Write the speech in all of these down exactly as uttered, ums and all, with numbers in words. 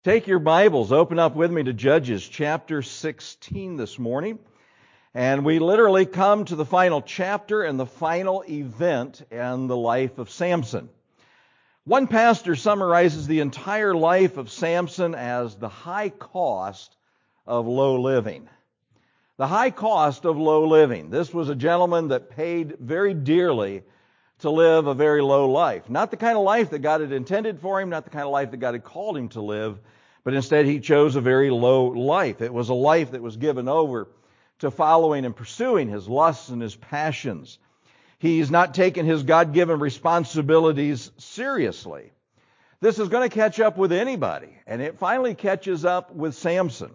Take your Bibles, open up with me to Judges chapter sixteen this morning. And we literally come to the final chapter and the final event in the life of Samson. One pastor summarizes the entire life of Samson as the high cost of low living. The high cost of low living. This was a gentleman that paid very dearly to live a very low life. Not the kind of life that God had intended for him, not the kind of life that God had called him to live, but instead he chose a very low life. It was a life that was given over to following and pursuing his lusts and his passions. He's not taken his God-given responsibilities seriously. This is going to catch up with anybody, and it finally catches up with Samson.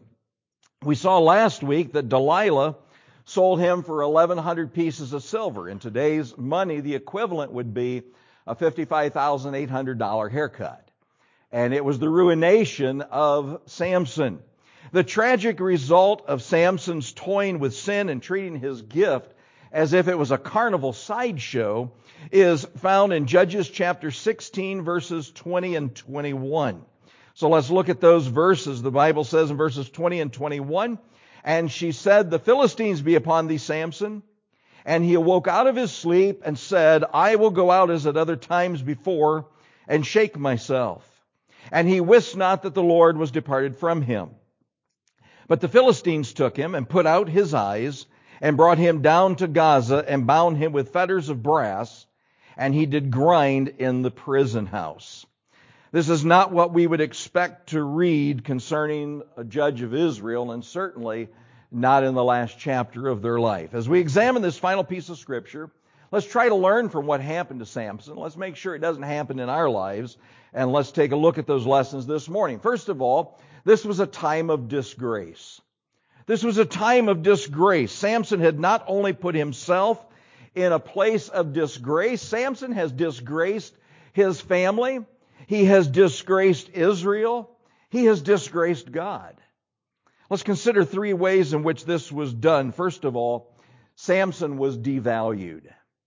We saw last week that Delilah sold him for eleven hundred pieces of silver. In today's money, the equivalent would be a fifty-five thousand eight hundred dollars haircut. And it was the ruination of Samson. The tragic result of Samson's toying with sin and treating his gift as if it was a carnival sideshow is found in Judges chapter sixteen, verses twenty and twenty-one. So let's look at those verses. The Bible says in verses twenty and twenty-one, "And she said, 'The Philistines be upon thee, Samson.' And he awoke out of his sleep and said, 'I will go out as at other times before and shake myself.' And he wist not that the Lord was departed from him. But the Philistines took him and put out his eyes and brought him down to Gaza and bound him with fetters of brass, and he did grind in the prison house." This is not what we would expect to read concerning a judge of Israel, and certainly not in the last chapter of their life. As we examine this final piece of Scripture, let's try to learn from what happened to Samson. Let's make sure it doesn't happen in our lives. And let's take a look at those lessons this morning. First of all, this was a time of disgrace. This was a time of disgrace. Samson had not only put himself in a place of disgrace, Samson has disgraced his family. He has disgraced Israel. He has disgraced God. Let's consider three ways in which this was done. First of all, Samson was devalued.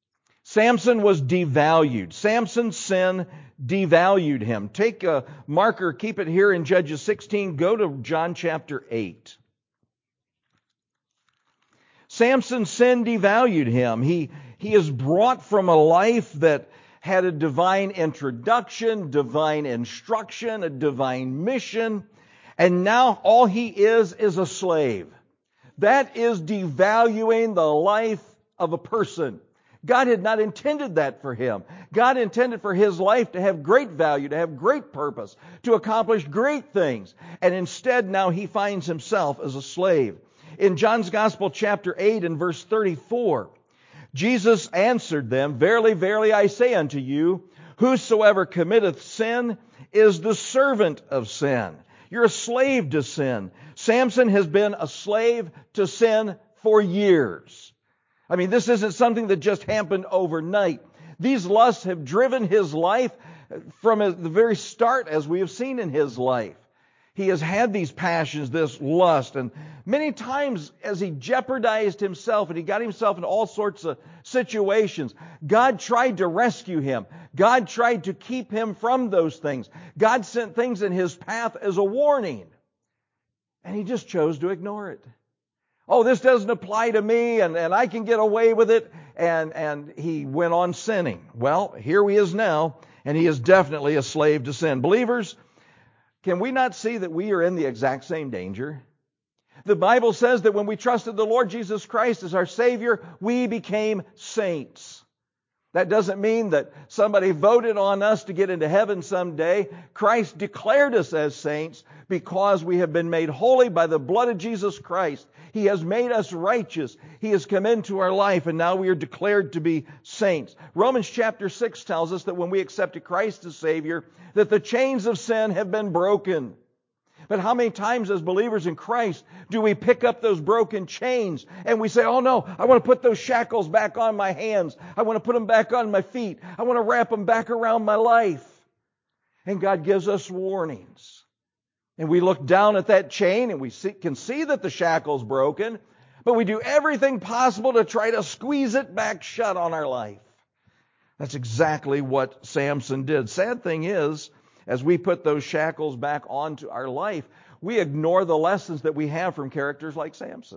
Samson was devalued. Samson's sin devalued him. Take a marker, keep it here in Judges sixteen. Go to John chapter eight. Samson's sin devalued him. He, he is brought from a life that had a divine introduction, divine instruction, a divine mission, and now all he is is a slave. That is devaluing the life of a person. God had not intended that for him. God intended for his life to have great value, to have great purpose, to accomplish great things. And instead now he finds himself as a slave. In John's Gospel chapter eight and verse thirty-four, Jesus answered them, "Verily, verily, I say unto you, whosoever committeth sin is the servant of sin." You're a slave to sin. Samson has been a slave to sin for years. I mean, this isn't something that just happened overnight. These lusts have driven his life from the very start, as we have seen in his life. He has had these passions, this lust, and many times as he jeopardized himself and he got himself in all sorts of situations, God tried to rescue him. God tried to keep him from those things. God sent things in his path as a warning, and he just chose to ignore it. Oh, this doesn't apply to me, and, and I can get away with it. And, and he went on sinning. Well, here he is now, and he is definitely a slave to sin. Believers, can we not see that we are in the exact same danger? The Bible says that when we trusted the Lord Jesus Christ as our Savior, we became saints. That doesn't mean that somebody voted on us to get into heaven someday. Christ declared us as saints because we have been made holy by the blood of Jesus Christ. He has made us righteous. He has come into our life, and now we are declared to be saints. Romans chapter six tells us that when we accepted Christ as Savior, that the chains of sin have been broken. But how many times as believers in Christ do we pick up those broken chains and we say, "Oh no, I want to put those shackles back on my hands. I want to put them back on my feet. I want to wrap them back around my life." And God gives us warnings. And we look down at that chain and we see, can see that the shackle's broken, but we do everything possible to try to squeeze it back shut on our life. That's exactly what Samson did. Sad thing is, as we put those shackles back onto our life, we ignore the lessons that we have from characters like Samson.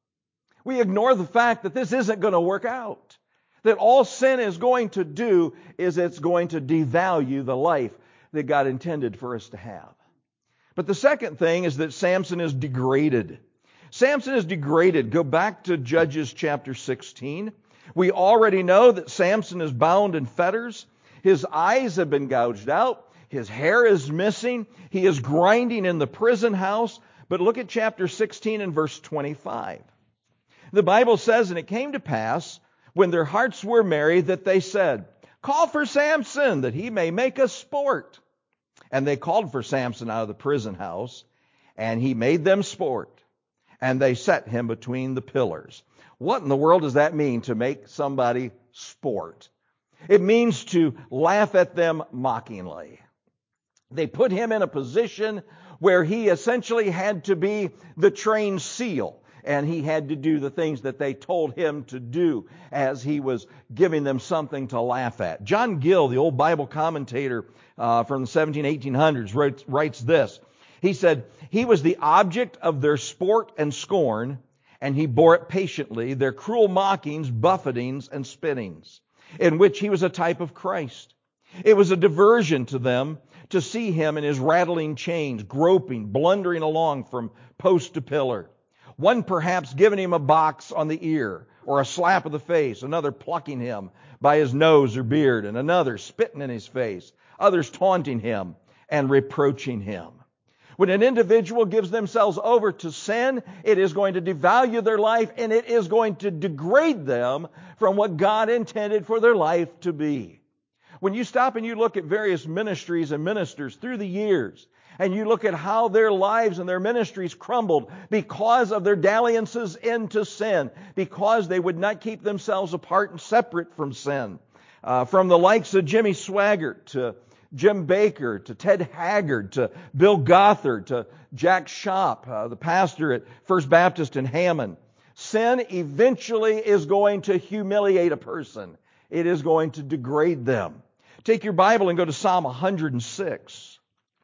We ignore the fact that this isn't going to work out. That all sin is going to do is it's going to devalue the life that God intended for us to have. But the second thing is that Samson is degraded. Samson is degraded. Go back to Judges chapter sixteen. We already know that Samson is bound in fetters. His eyes have been gouged out. His hair is missing. He is grinding in the prison house. But look at chapter sixteen and verse twenty-five. The Bible says, "And it came to pass, when their hearts were merry, that they said, 'Call for Samson, that he may make us sport.' And they called for Samson out of the prison house, and he made them sport. And they set him between the pillars." What in the world does that mean, to make somebody sport? It means to laugh at them mockingly. They put him in a position where he essentially had to be the trained seal, and he had to do the things that they told him to do as he was giving them something to laugh at. John Gill, the old Bible commentator uh, from the seventeen eighteen hundreds, writes, writes this. He said, "He was the object of their sport and scorn, and he bore it patiently, their cruel mockings, buffetings, and spittings, in which he was a type of Christ. It was a diversion to them to see him in his rattling chains, groping, blundering along from post to pillar. One perhaps giving him a box on the ear or a slap of the face, another plucking him by his nose or beard, and another spitting in his face, others taunting him and reproaching him." When an individual gives themselves over to sin, it is going to devalue their life, and it is going to degrade them from what God intended for their life to be. When you stop and you look at various ministries and ministers through the years, and you look at how their lives and their ministries crumbled because of their dalliances into sin, because they would not keep themselves apart and separate from sin. Uh, from the likes of Jimmy Swaggart to Jim Baker to Ted Haggard to Bill Gothard to Jack Shop, uh, the pastor at First Baptist in Hammond. Sin eventually is going to humiliate a person. It is going to degrade them. Take your Bible and go to Psalm one hundred six.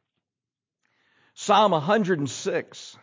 Psalm one hundred six.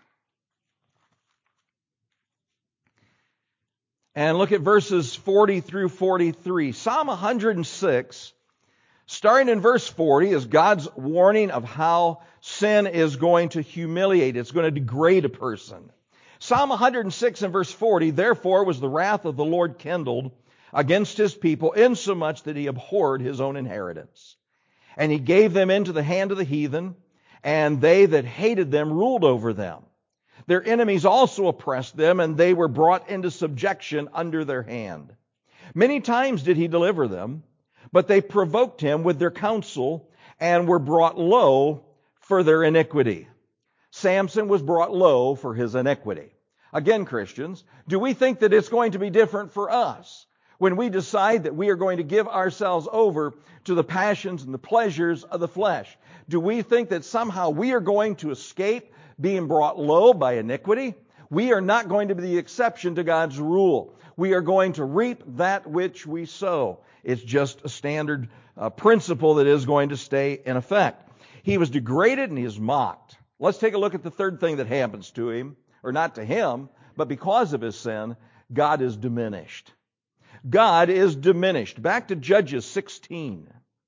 And look at verses forty through forty-three. Psalm one hundred six, starting in verse forty, is God's warning of how sin is going to humiliate. It's going to degrade a person. Psalm one hundred six and verse forty, "Therefore was the wrath of the Lord kindled against his people, insomuch that he abhorred his own inheritance. And he gave them into the hand of the heathen, and they that hated them ruled over them. Their enemies also oppressed them, and they were brought into subjection under their hand. Many times did he deliver them, but they provoked him with their counsel, and were brought low for their iniquity." Samson was brought low for his iniquity. Again, Christians, do we think that it's going to be different for us when we decide that we are going to give ourselves over to the passions and the pleasures of the flesh? Do we think that somehow we are going to escape being brought low by iniquity? We are not going to be the exception to God's rule. We are going to reap that which we sow. It's just a standard uh, principle that is going to stay in effect. He was degraded and he is mocked. Let's take a look at the third thing that happens to him, or not to him, but because of his sin, God is diminished. God is diminished. Back to Judges sixteen.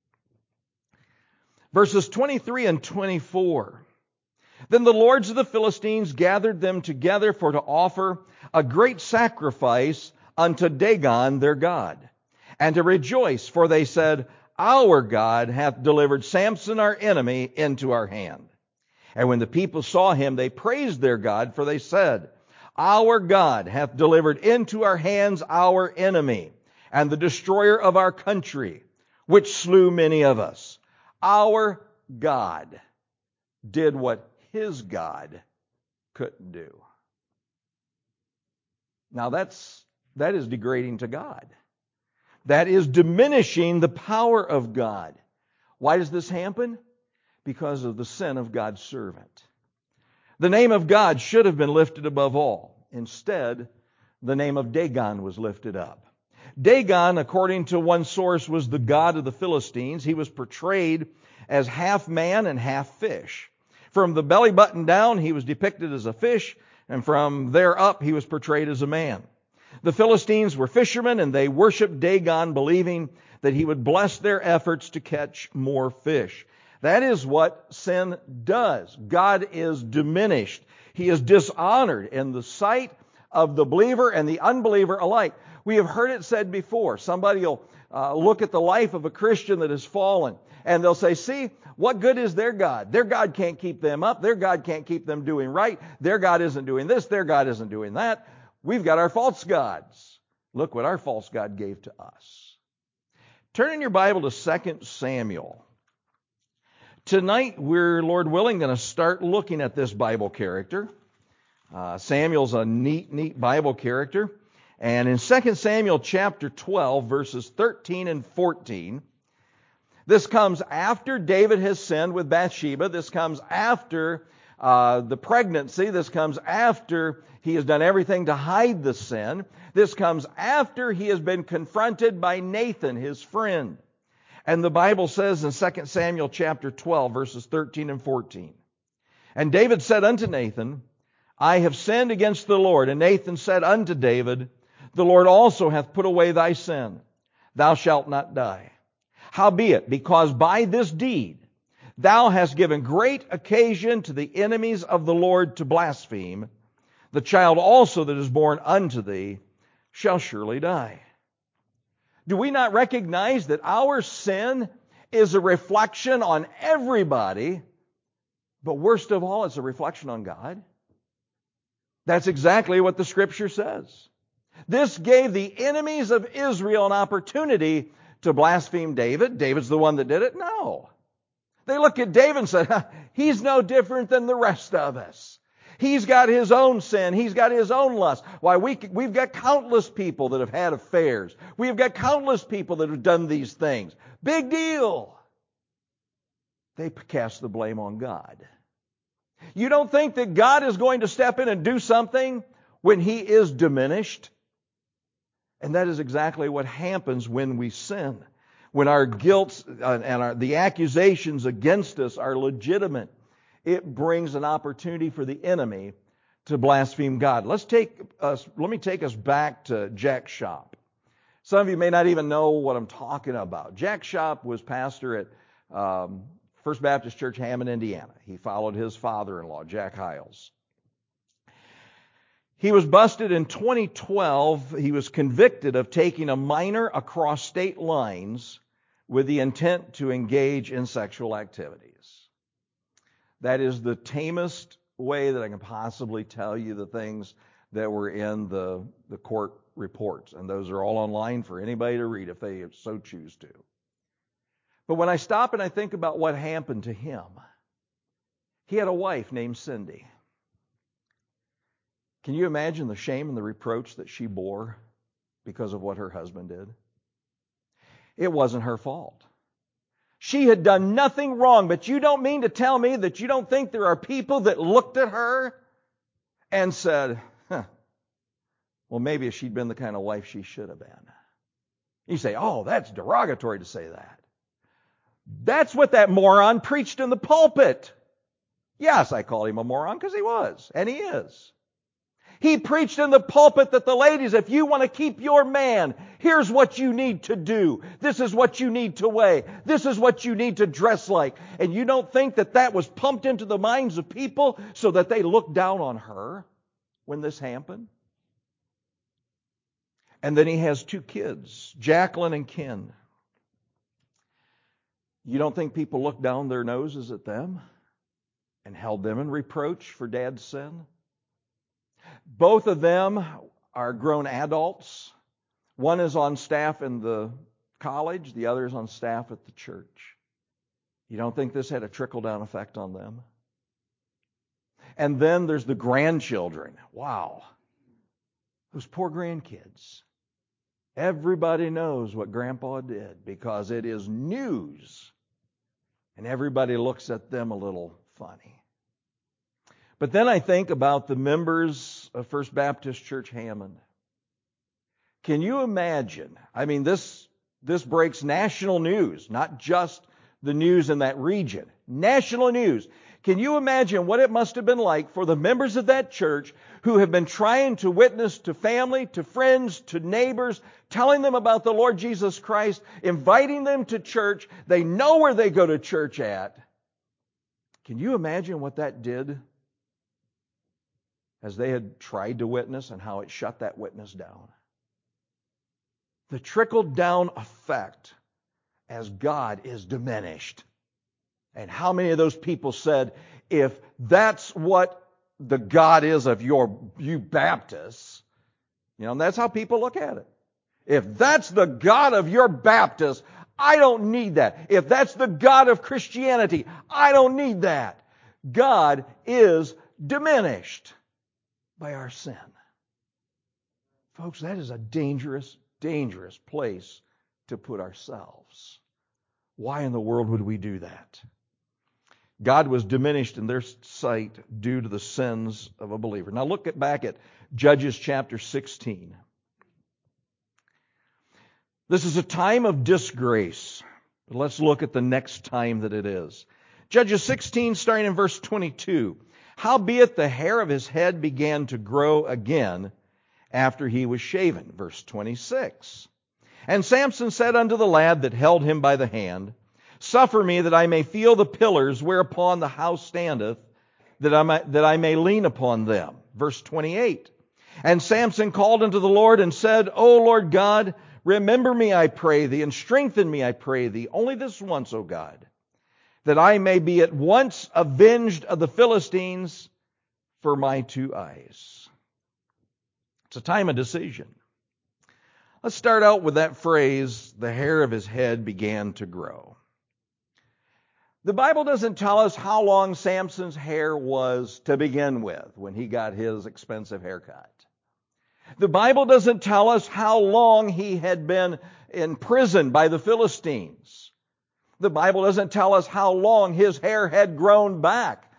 Verses twenty-three and twenty-four. "Then the lords of the Philistines gathered them together for to offer a great sacrifice unto Dagon their god, and to rejoice, for they said, Our God hath delivered Samson our enemy into our hand. And when the people saw him, they praised their God, for they said, Our God hath delivered into our hands our enemy, and the destroyer of our country, which slew many of us. Our God did what his God couldn't do." Now that's, that is degrading to God. That is diminishing the power of God. Why does this happen? Because of the sin of God's servant. The name of God should have been lifted above all. Instead, the name of Dagon was lifted up. Dagon, according to one source, was the god of the Philistines. He was portrayed as half man and half fish. From the belly button down, he was depicted as a fish, and from there up, he was portrayed as a man. The Philistines were fishermen, and they worshiped Dagon, believing that he would bless their efforts to catch more fish. That is what sin does. God is diminished. He is dishonored in the sight of the believer and the unbeliever alike. We have heard it said before. Somebody will uh, look at the life of a Christian that has fallen, and they'll say, see, what good is their God? Their God can't keep them up. Their God can't keep them doing right. Their God isn't doing this. Their God isn't doing that. We've got our false gods. Look what our false God gave to us. Turn in your Bible to Second Samuel. Tonight, we're, Lord willing, going to start looking at this Bible character. Uh, Samuel's a neat, neat Bible character. And in Second Samuel chapter twelve, verses thirteen and fourteen, this comes after David has sinned with Bathsheba. This comes after uh, the pregnancy. This comes after he has done everything to hide the sin. This comes after he has been confronted by Nathan, his friend. And the Bible says in Second Samuel chapter twelve, verses thirteen and fourteen, and David said unto Nathan, I have sinned against the Lord. And Nathan said unto David, the Lord also hath put away thy sin. Thou shalt not die. Howbeit, because by this deed thou hast given great occasion to the enemies of the Lord to blaspheme, the child also that is born unto thee shall surely die. Do we not recognize that our sin is a reflection on everybody, but worst of all, it's a reflection on God? That's exactly what the Scripture says. This gave the enemies of Israel an opportunity to blaspheme David. David's the one that did it? No. They look at David and said, he's no different than the rest of us. He's got his own sin. He's got his own lust. Why, we, we've got countless people that have had affairs. We've got countless people that have done these things. Big deal. They cast the blame on God. You don't think that God is going to step in and do something when He is diminished? And that is exactly what happens when we sin. When our guilt and our, the accusations against us are legitimate, it brings an opportunity for the enemy to blaspheme God. Let's take us, let me take us back to Jack Shop. Some of you may not even know what I'm talking about. Jack Shop was pastor at um, First Baptist Church, Hammond, Indiana. He followed his father-in-law, Jack Hiles. He was busted in twenty twelve. He was convicted of taking a minor across state lines with the intent to engage in sexual activities. That is the tamest way that I can possibly tell you the things that were in the, the court reports. And those are all online for anybody to read if they so choose to. But when I stop and I think about what happened to him, he had a wife named Cindy. Can you imagine the shame and the reproach that she bore because of what her husband did? It wasn't her fault. She had done nothing wrong, but you don't mean to tell me that you don't think there are people that looked at her and said, huh, well, maybe if she'd been the kind of wife she should have been. You say, oh, that's derogatory to say that. That's what that moron preached in the pulpit. Yes, I call him a moron because he was, and he is. He preached in the pulpit that the ladies, if you want to keep your man, here's what you need to do. This is what you need to weigh. This is what you need to dress like. And you don't think that that was pumped into the minds of people so that they looked down on her when this happened? And then he has two kids, Jacqueline and Ken. You don't think people looked down their noses at them and held them in reproach for Dad's sin? Both of them are grown adults. One is on staff in the college, the other is on staff at the church. You don't think this had a trickle-down effect on them? And then there's the grandchildren. Wow. Those poor grandkids. Everybody knows what Grandpa did because it is news. And everybody looks at them a little funny. But then I think about the members of First Baptist Church Hammond. Can you imagine? I mean, this, this breaks national news, not just the news in that region. National news. Can you imagine what it must have been like for the members of that church who have been trying to witness to family, to friends, to neighbors, telling them about the Lord Jesus Christ, inviting them to church. They know where they go to church at. Can you imagine what that did as they had tried to witness and how it shut that witness down? The trickle-down effect as God is diminished. And how many of those people said, if that's what the God is of your you Baptists, you know, and that's how people look at it. If that's the God of your Baptists, I don't need that. If that's the God of Christianity, I don't need that. God is diminished by our sin. Folks, that is a dangerous, dangerous place to put ourselves. Why in the world would we do that? God was diminished in their sight due to the sins of a believer. Now look at, back at Judges chapter sixteen. This is a time of disgrace. But let's look at the next time that it is. Judges sixteen, starting in verse twenty-two. Howbeit the hair of his head began to grow again after he was shaven. Verse twenty-six. And Samson said unto the lad that held him by the hand, Suffer me that I may feel the pillars whereupon the house standeth, that I may, that I may lean upon them. Verse twenty-eight. And Samson called unto the Lord and said, O Lord God, remember me, I pray thee, and strengthen me, I pray thee, only this once, O God, that I may be at once avenged of the Philistines for my two eyes. It's a time of decision. Let's start out with that phrase, the hair of his head began to grow. The Bible doesn't tell us how long Samson's hair was to begin with when he got his expensive haircut. The Bible doesn't tell us how long he had been in prison by the Philistines. The Bible doesn't tell us how long his hair had grown back.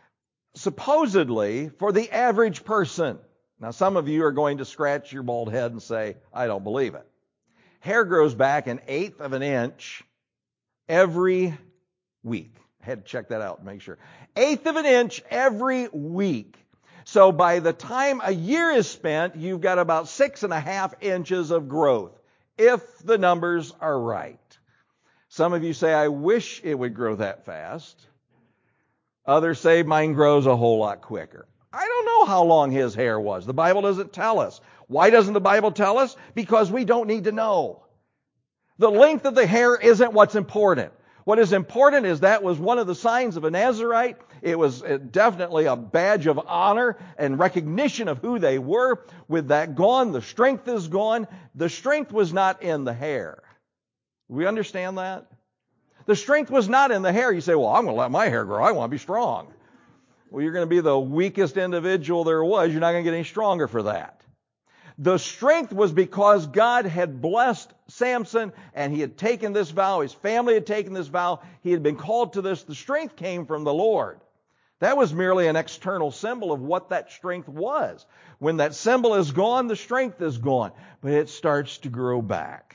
Supposedly, for the average person. Now, some of you are going to scratch your bald head and say, I don't believe it. Hair grows back an eighth of an inch every week. I had to check that out and make sure. Eighth of an inch every week. So by the time a year is spent, you've got about six and a half inches of growth, if the numbers are right. Some of you say, I wish it would grow that fast. Others say, mine grows a whole lot quicker. I don't know how long his hair was. The Bible doesn't tell us. Why doesn't the Bible tell us? Because we don't need to know. The length of the hair isn't what's important. What is important is that was one of the signs of a Nazirite. It was definitely a badge of honor and recognition of who they were. With that gone, the strength is gone. The strength was not in the hair. We understand that? The strength was not in the hair. You say, well, I'm going to let my hair grow. I want to be strong. Well, you're going to be the weakest individual there was. You're not going to get any stronger for that. The strength was because God had blessed Samson and he had taken this vow. His family had taken this vow. He had been called to this. The strength came from the Lord. That was merely an external symbol of what that strength was. When that symbol is gone, the strength is gone. But it starts to grow back.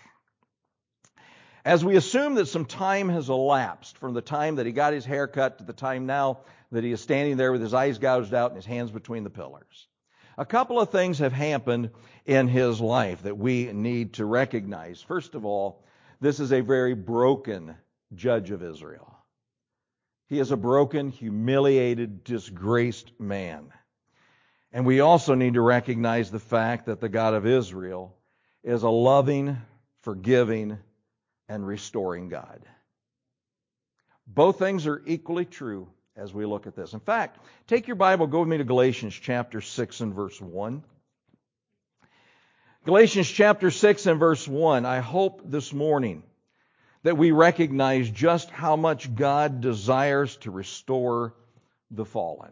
As we assume that some time has elapsed from the time that he got his hair cut to the time now that he is standing there with his eyes gouged out and his hands between the pillars. A couple of things have happened in his life that we need to recognize. First of all, this is a very broken judge of Israel. He is a broken, humiliated, disgraced man. And we also need to recognize the fact that the God of Israel is a loving, forgiving, and restoring God. Both things are equally true as we look at this. In fact, take your Bible, go with me to Galatians chapter six and verse one. Galatians chapter six and verse one. I hope this morning that we recognize just how much God desires to restore the fallen.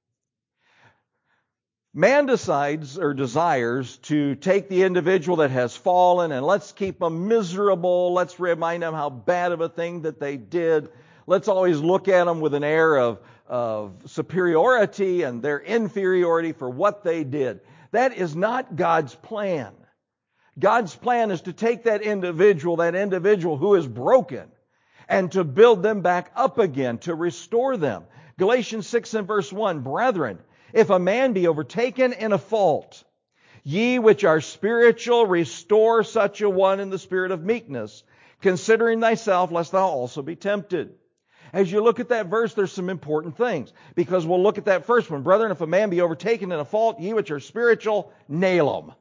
Man decides or desires to take the individual that has fallen and let's keep them miserable. Let's remind them how bad of a thing that they did. Let's always look at them with an air of, of superiority and their inferiority for what they did. That is not God's plan. God's plan is to take that individual, that individual who is broken, and to build them back up again, to restore them. Galatians six and verse one, brethren, if a man be overtaken in a fault, ye which are spiritual, restore such a one in the spirit of meekness, considering thyself, lest thou also be tempted. As you look at that verse, there's some important things. Because we'll look at that first one. Brethren, if a man be overtaken in a fault, ye which are spiritual, nail him.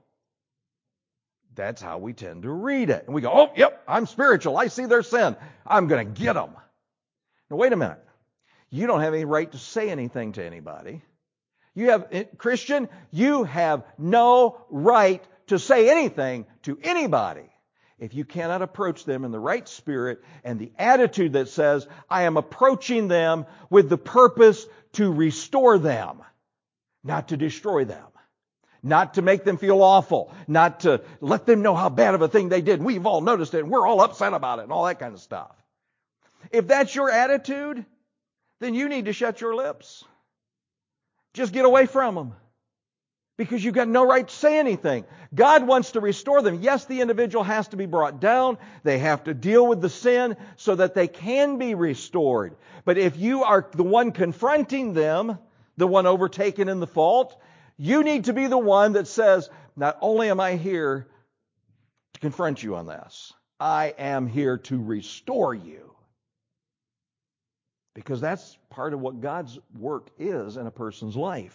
That's how we tend to read it. And we go, oh, yep, I'm spiritual. I see their sin. I'm going to get them. Now, wait a minute. You don't have any right to say anything to anybody. You have, Christian, you have no right to say anything to anybody if you cannot approach them in the right spirit and the attitude that says, I am approaching them with the purpose to restore them, not to destroy them, not to make them feel awful, not to let them know how bad of a thing they did. We've all noticed it and we're all upset about it and all that kind of stuff. If that's your attitude, then you need to shut your lips. Just get away from them. Because you've got no right to say anything. God wants to restore them. Yes, the individual has to be brought down. They have to deal with the sin so that they can be restored. But if you are the one confronting them, the one overtaken in the fault, you need to be the one that says, not only am I here to confront you on this, I am here to restore you. Because that's part of what God's work is in a person's life.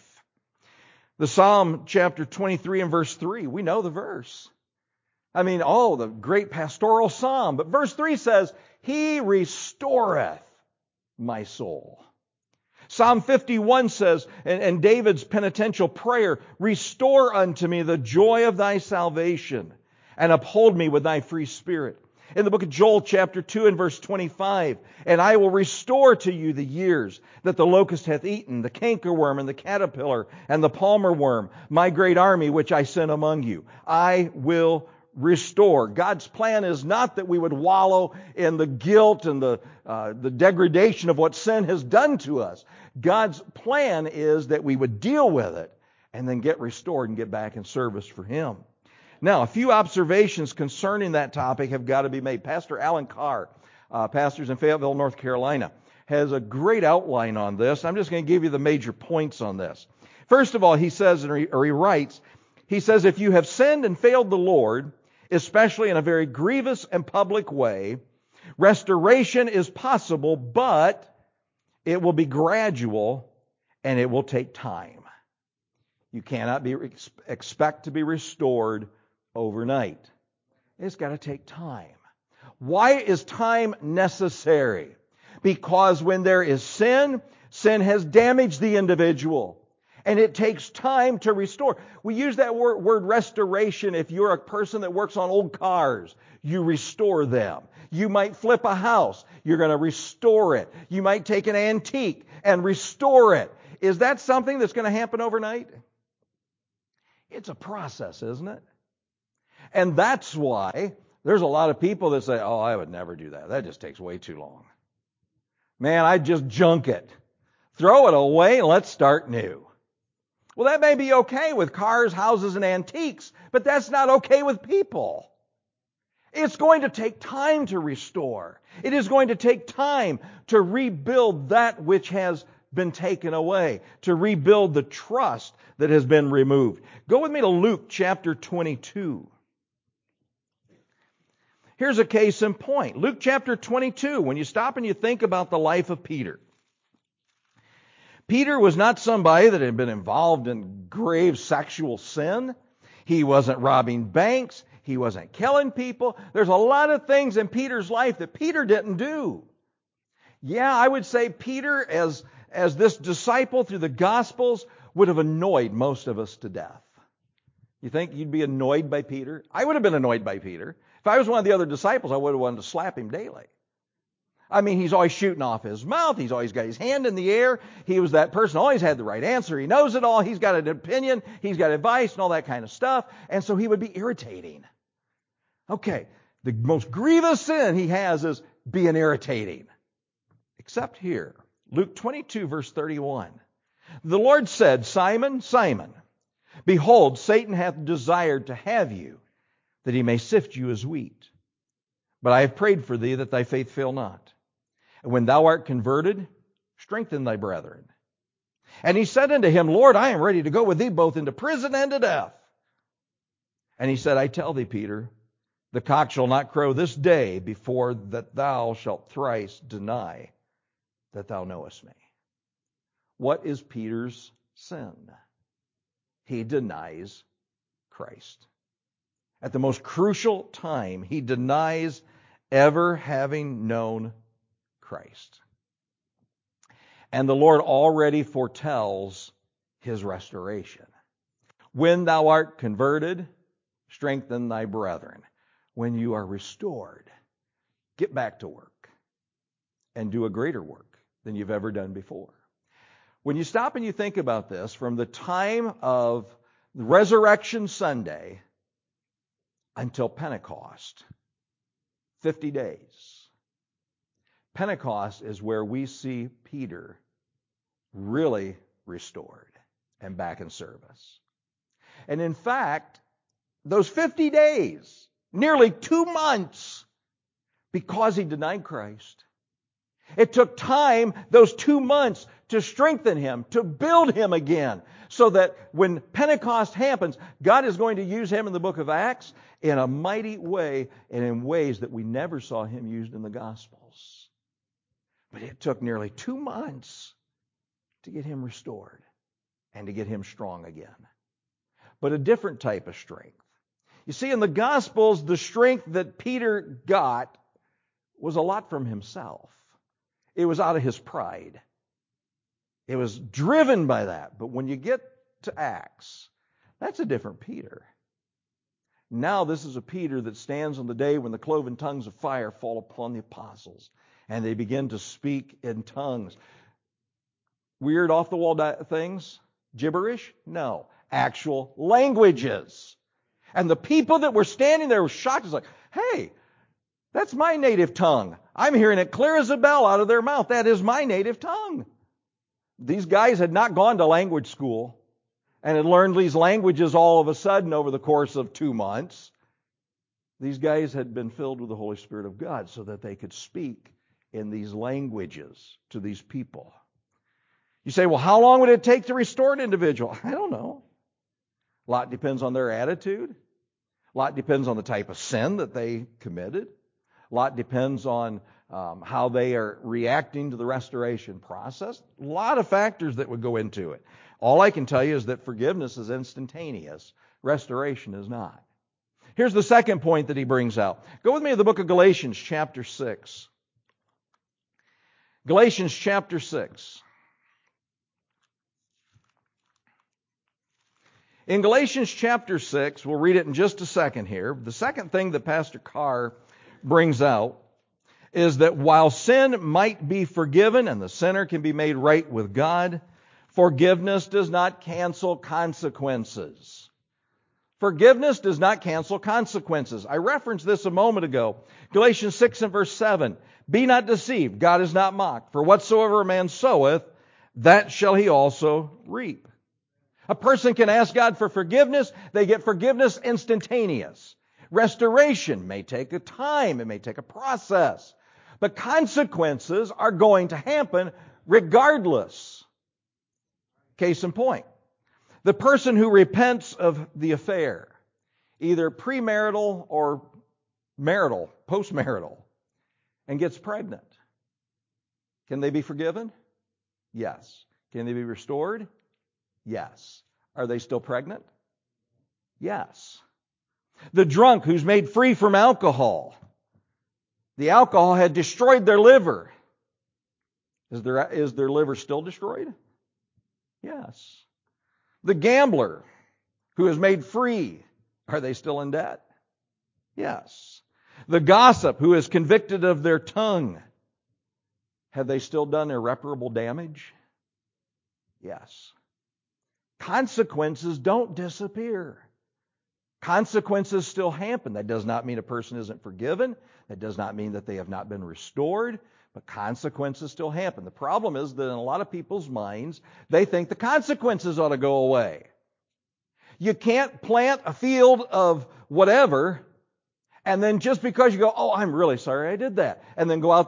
The Psalm chapter twenty-three and verse three, we know the verse. I mean, oh, the great pastoral psalm. But verse three says, He restoreth my soul. Psalm fifty-one says, and, and David's penitential prayer, restore unto me the joy of thy salvation, and uphold me with thy free spirit. In the book of Joel chapter two and verse twenty-five, and I will restore to you the years that the locust hath eaten, the cankerworm and the caterpillar and the palmer worm, my great army which I sent among you. I will restore. God's plan is not that we would wallow in the guilt and the, uh, the degradation of what sin has done to us. God's plan is that we would deal with it and then get restored and get back in service for Him. Now, a few observations concerning that topic have got to be made. Pastor Alan Carr, uh, pastors in Fayetteville, North Carolina, has a great outline on this. I'm just going to give you the major points on this. First of all, he says, or he, or he writes, he says, if you have sinned and failed the Lord, especially in a very grievous and public way, restoration is possible, but it will be gradual and it will take time. You cannot be expect to be restored overnight. It's got to take time. Why is time necessary? Because when there is sin, sin has damaged the individual. And it takes time to restore. We use that word, word restoration if you're a person that works on old cars. You restore them. You might flip a house. You're going to restore it. You might take an antique and restore it. Is that something that's going to happen overnight? It's a process, isn't it? And that's why there's a lot of people that say, oh, I would never do that. That just takes way too long. Man, I'd just junk it. Throw it away and let's start new. Well, that may be okay with cars, houses, and antiques, but that's not okay with people. It's going to take time to restore. It is going to take time to rebuild that which has been taken away, to rebuild the trust that has been removed. Go with me to Luke chapter twenty-two. Here's a case in point. Luke chapter twenty-two, when you stop and you think about the life of Peter. Peter was not somebody that had been involved in grave sexual sin. He wasn't robbing banks. He wasn't killing people. There's a lot of things in Peter's life that Peter didn't do. Yeah, I would say Peter, as, as this disciple through the Gospels, would have annoyed most of us to death. You think you'd be annoyed by Peter? I would have been annoyed by Peter. If I was one of the other disciples, I would have wanted to slap him daily. I mean, he's always shooting off his mouth. He's always got his hand in the air. He was that person, always had the right answer. He knows it all. He's got an opinion. He's got advice and all that kind of stuff. And so he would be irritating. Okay, the most grievous sin he has is being irritating. Except here, Luke twenty-two, verse thirty-one. The Lord said, Simon, Simon, behold, Satan hath desired to have you, that he may sift you as wheat. But I have prayed for thee that thy faith fail not. When thou art converted, strengthen thy brethren. And he said unto him, Lord, I am ready to go with thee both into prison and to death. And he said, I tell thee, Peter, the cock shall not crow this day before that thou shalt thrice deny that thou knowest me. What is Peter's sin? He denies Christ. At the most crucial time, he denies ever having known Christ. And the Lord already foretells his restoration. When thou art converted, strengthen thy brethren. When you are restored, get back to work and do a greater work than you've ever done before. When you stop and you think about this, from the time of Resurrection Sunday until Pentecost, fifty days. Pentecost is where we see Peter really restored and back in service. And in fact, those fifty days, nearly two months, because he denied Christ. It took time, those two months, to strengthen him, to build him again, so that when Pentecost happens, God is going to use him in the book of Acts in a mighty way and in ways that we never saw him used in the Gospels. But it took nearly two months to get him restored and to get him strong again. But a different type of strength. You see, in the Gospels, the strength that Peter got was a lot from himself. It was out of his pride. It was driven by that. But when you get to Acts, that's a different Peter. Now this is a Peter that stands on the day when the cloven tongues of fire fall upon the apostles, and they begin to speak in tongues. Weird off-the-wall things? Gibberish? No. Actual languages. And the people that were standing there were shocked. It's like, hey, that's my native tongue. I'm hearing it clear as a bell out of their mouth. That is my native tongue. These guys had not gone to language school and had learned these languages all of a sudden over the course of two months. These guys had been filled with the Holy Spirit of God so that they could speak in these languages to these people. You say, well, how long would it take to restore an individual? I don't know. A lot depends on their attitude. A lot depends on the type of sin that they committed. A lot depends on um, how they are reacting to the restoration process. A lot of factors that would go into it. All I can tell you is that forgiveness is instantaneous. Restoration is not. Here's the second point that he brings out. Go with me to the book of Galatians chapter six. Galatians chapter six. In Galatians chapter six, we'll read it in just a second here. The second thing that Pastor Carr brings out is that while sin might be forgiven and the sinner can be made right with God, forgiveness does not cancel consequences. Forgiveness does not cancel consequences. I referenced this a moment ago. Galatians six and verse seven. Be not deceived, God is not mocked. For whatsoever a man soweth, that shall he also reap. A person can ask God for forgiveness. They get forgiveness instantaneous. Restoration may take a time. It may take a process. But consequences are going to happen regardless. Case in point. The person who repents of the affair, either premarital or marital, postmarital, and gets pregnant. Can they be forgiven? Yes. Can they be restored? Yes. Are they still pregnant? Yes. The drunk who's made free from alcohol. The alcohol had destroyed their liver. Is their, is their liver still destroyed? Yes. The gambler who is made free. Are they still in debt? Yes. The gossip who is convicted of their tongue. Have they still done irreparable damage? Yes. Consequences don't disappear. Consequences still happen. That does not mean a person isn't forgiven. That does not mean that they have not been restored. But consequences still happen. The problem is that in a lot of people's minds, they think the consequences ought to go away. You can't plant a field of whatever, and then just because you go, oh, I'm really sorry I did that, and then go out there and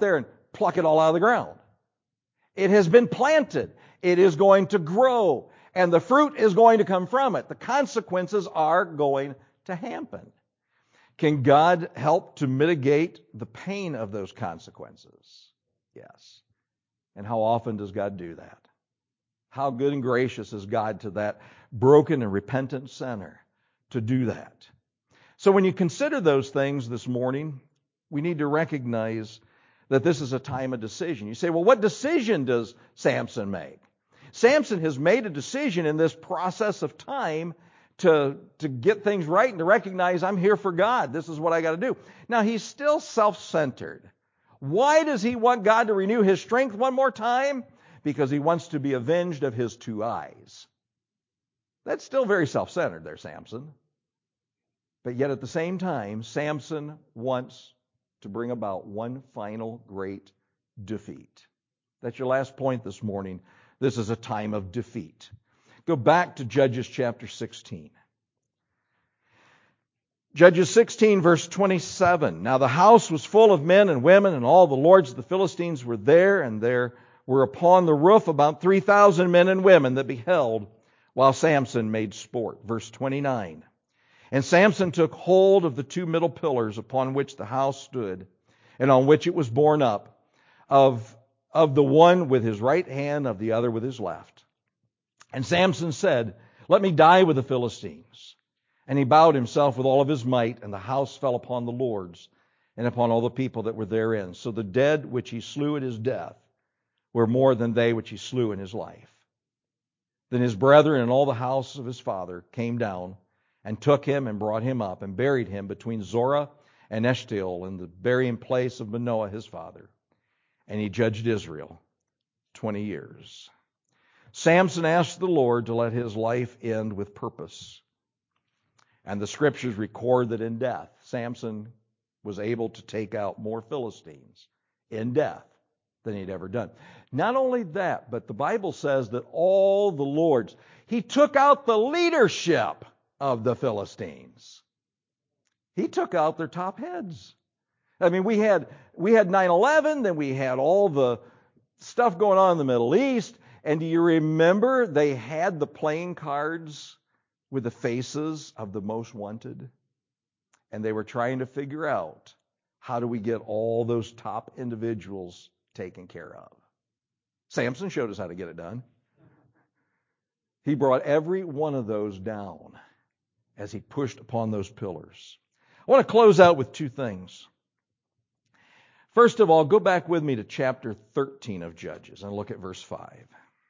pluck it all out of the ground. It has been planted. It is going to grow. And the fruit is going to come from it. The consequences are going to happen. Can God help to mitigate the pain of those consequences? Yes. And how often does God do that? How good and gracious is God to that broken and repentant sinner to do that? So when you consider those things this morning, we need to recognize that this is a time of decision. You say, well, what decision does Samson make? Samson has made a decision in this process of time to, to get things right and to recognize I'm here for God. This is what I got to do. Now, he's still self-centered. Why does he want God to renew his strength one more time? Because he wants to be avenged of his two eyes. That's still very self-centered there, Samson. But yet at the same time, Samson wants to bring about one final great defeat. That's your last point this morning. This is a time of defeat. Go back to Judges chapter sixteen. Judges sixteen, verse twenty-seven. Now the house was full of men and women, and all the lords of the Philistines were there, and there were upon the roof about three thousand men and women that beheld while Samson made sport. Verse twenty-nine. And Samson took hold of the two middle pillars upon which the house stood, and on which it was borne up, of, of the one with his right hand, of the other with his left. And Samson said, let me die with the Philistines. And he bowed himself with all of his might, and the house fell upon the lords, and upon all the people that were therein. So the dead which he slew at his death were more than they which he slew in his life. Then his brethren and all the house of his father came down, and took him and brought him up and buried him between Zorah and Eshtaol in the burying place of Manoah his father. And he judged Israel twenty years. Samson asked the Lord to let his life end with purpose. And the scriptures record that in death, Samson was able to take out more Philistines in death than he'd ever done. Not only that, but the Bible says that all the lords, he took out the leadership of the Philistines. He took out their top heads. I mean, we had we had nine eleven, then we had all the stuff going on in the Middle East, and do you remember they had the playing cards with the faces of the most wanted? And they were trying to figure out, how do we get all those top individuals taken care of? Samson showed us how to get it done. He brought every one of those down as he pushed upon those pillars. I want to close out with two things. First of all, go back with me to chapter thirteen of Judges and look at verse five.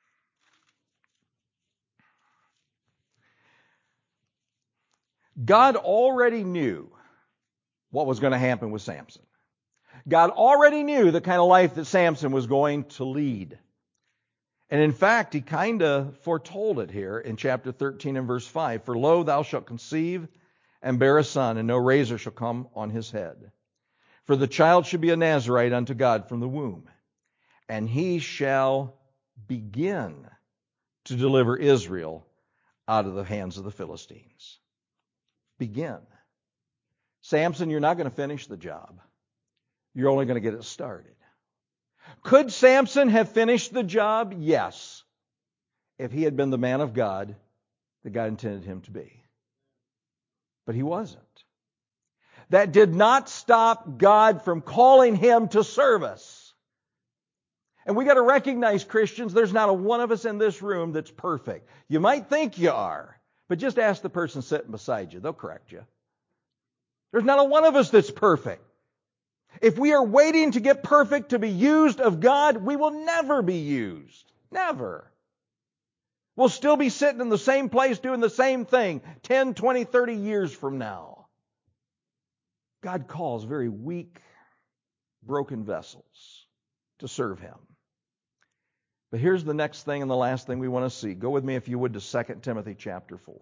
God already knew what was going to happen with Samson. God already knew the kind of life that Samson was going to lead. And in fact, he kind of foretold it here in chapter thirteen and verse five. For lo, thou shalt conceive and bear a son, and no razor shall come on his head. For the child shall be a Nazarite unto God from the womb. And he shall begin to deliver Israel out of the hands of the Philistines. Begin. Samson, you're not going to finish the job. You're only going to get it started. Could Samson have finished the job? Yes. If he had been the man of God that God intended him to be. But he wasn't. That did not stop God from calling him to service. And we got to recognize, Christians, there's not a one of us in this room that's perfect. You might think you are, but just ask the person sitting beside you. They'll correct you. There's not a one of us that's perfect. If we are waiting to get perfect to be used of God, we will never be used. Never. We'll still be sitting in the same place doing the same thing ten, twenty, thirty years from now. God calls very weak, broken vessels to serve Him. But here's the next thing and the last thing we want to see. Go with me, if you would, to Second Timothy chapter four.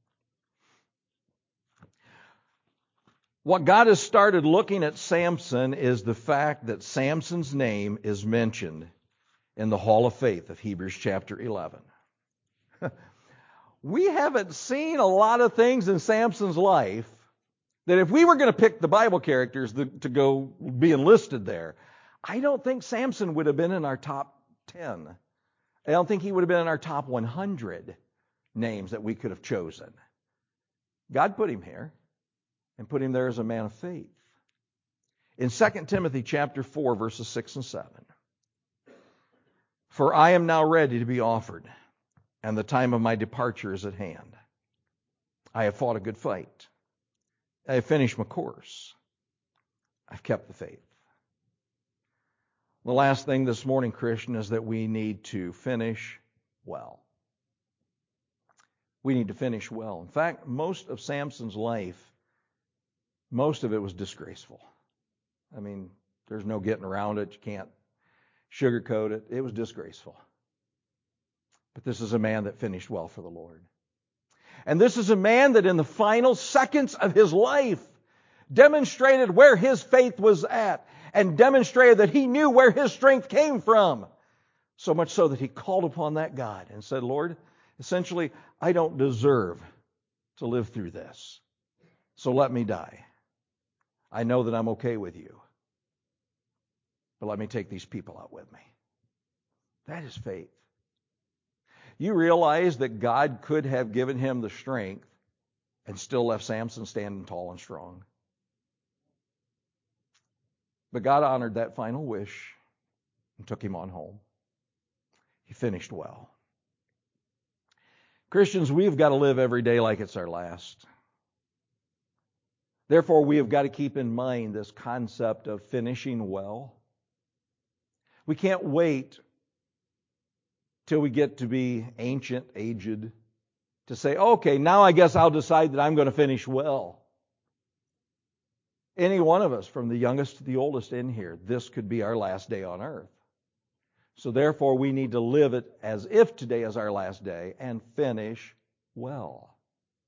What God has started looking at Samson is the fact that Samson's name is mentioned in the Hall of Faith of Hebrews chapter eleven. We haven't seen a lot of things in Samson's life that if we were going to pick the Bible characters to go be enlisted there, I don't think Samson would have been in our top ten. I don't think he would have been in our top one hundred names that we could have chosen. God put him here and put him there as a man of faith. In Second Timothy chapter four, verses six and seven, "For I am now ready to be offered, and the time of my departure is at hand. I have fought a good fight. I have finished my course. I've kept the faith." The last thing this morning, Christian, is that we need to finish well. We need to finish well. In fact, most of Samson's life, most of it was disgraceful. I mean, there's no getting around it. You can't sugarcoat it. It was disgraceful. But this is a man that finished well for the Lord. And this is a man that in the final seconds of his life demonstrated where his faith was at and demonstrated that he knew where his strength came from. So much so that he called upon that God and said, "Lord, essentially, I don't deserve to live through this. So let me die. I know that I'm okay with you. But let me take these people out with me." That is faith. You realize that God could have given him the strength and still left Samson standing tall and strong. But God honored that final wish and took him on home. He finished well. Christians, we've got to live every day like it's our last. Therefore, we have got to keep in mind this concept of finishing well. We can't wait till we get to be ancient, aged, to say, okay, now I guess I'll decide that I'm going to finish well. Any one of us, from the youngest to the oldest in here, this could be our last day on earth. So therefore, we need to live it as if today is our last day and finish well.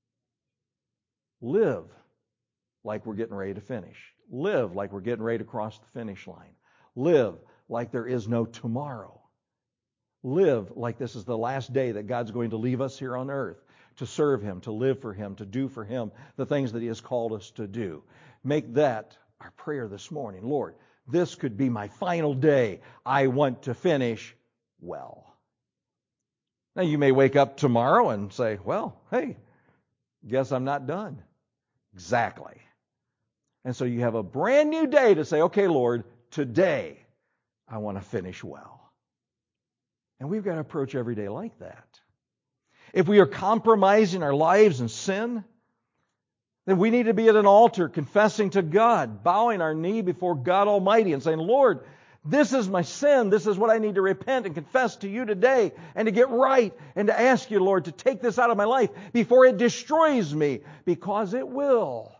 Live like we're getting ready to finish. Live like we're getting ready to cross the finish line. Live like there is no tomorrow. Live like this is the last day that God's going to leave us here on earth to serve Him, to live for Him, to do for Him the things that He has called us to do. Make that our prayer this morning. Lord, this could be my final day. I want to finish well. Now you may wake up tomorrow and say, well, hey, guess I'm not done. Exactly. And so you have a brand new day to say, okay, Lord, today I want to finish well. And we've got to approach every day like that. If we are compromising our lives in sin, then we need to be at an altar confessing to God, bowing our knee before God Almighty and saying, Lord, this is my sin. This is what I need to repent and confess to you today and to get right and to ask you, Lord, to take this out of my life before it destroys me, because it will.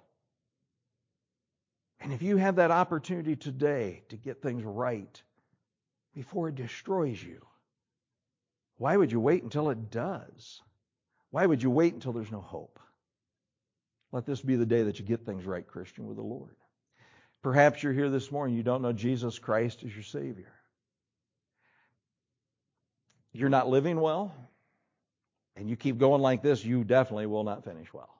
And if you have that opportunity today to get things right before it destroys you, why would you wait until it does? Why would you wait until there's no hope? Let this be the day that you get things right, Christian, with the Lord. Perhaps you're here this morning, you don't know Jesus Christ as your Savior. You're not living well, and you keep going like this, you definitely will not finish well.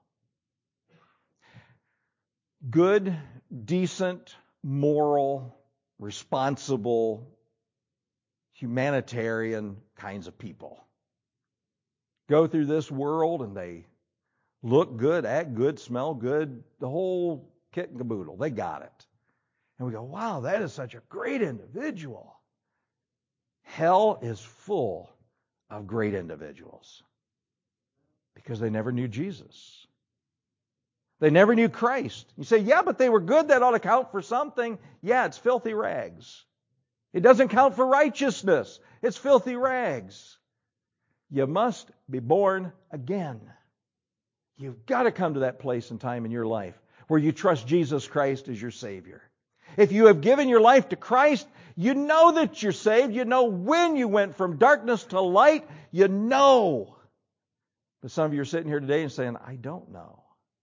Good, decent, moral, responsible, humanitarian kinds of people go through this world and they look good, act good, smell good, the whole kit and caboodle. They got it. And we go, wow, that is such a great individual. Hell is full of great individuals because they never knew Jesus. They never knew Christ. You say, yeah, but they were good. That ought to count for something. Yeah, it's filthy rags. It doesn't count for righteousness. It's filthy rags. You must be born again. You've got to come to that place and time in your life where you trust Jesus Christ as your Savior. If you have given your life to Christ, you know that you're saved. You know when you went from darkness to light. You know. But some of you are sitting here today and saying, I don't know.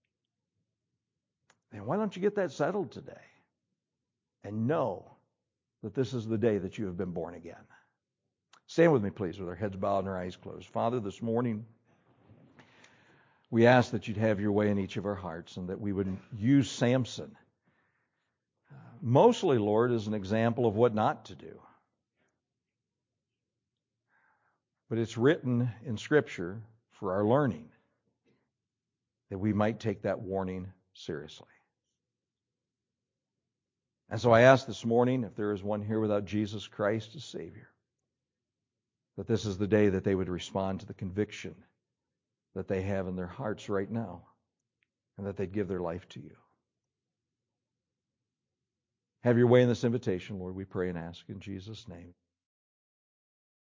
Then why don't you get that settled today? And know that this is the day that you have been born again. Stand with me, please, with our heads bowed and our eyes closed. Father, this morning, we ask that you'd have your way in each of our hearts and that we would use Samson mostly, Lord, as an example of what not to do. But it's written in Scripture for our learning, that we might take that warning seriously. And so I ask this morning, if there is one here without Jesus Christ as Savior, that this is the day that they would respond to the conviction that they have in their hearts right now, and that they'd give their life to you. Have your way in this invitation, Lord, we pray and ask in Jesus' name.